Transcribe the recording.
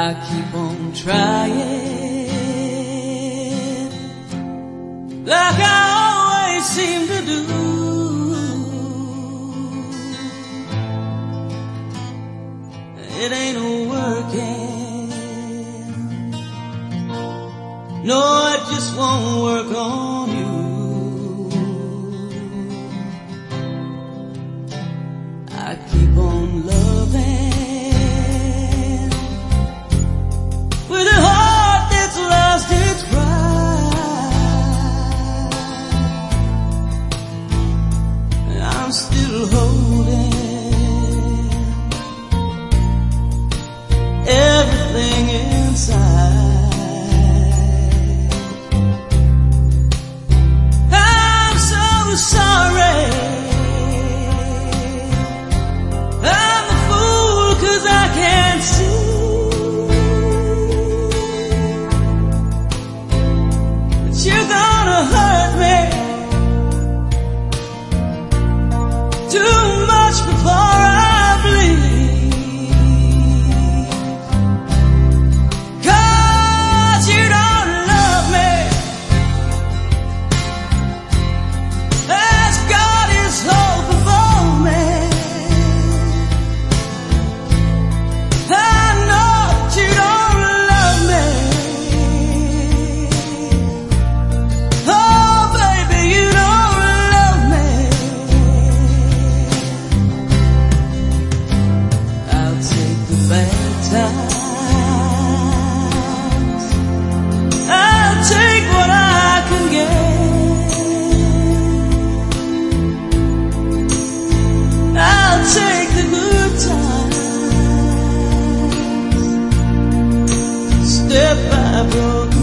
I keep on trying, like I always seem to do. It ain't working. No, it just won't work on you. I keep on loving with a heart that's lost its pride. I'm still holding everything inside. I'm so sorry. I'm a fool 'cause I can't see that you're gonna hurt me too much before I bleed. I'll take what I can get. I'll take the good times, step by broken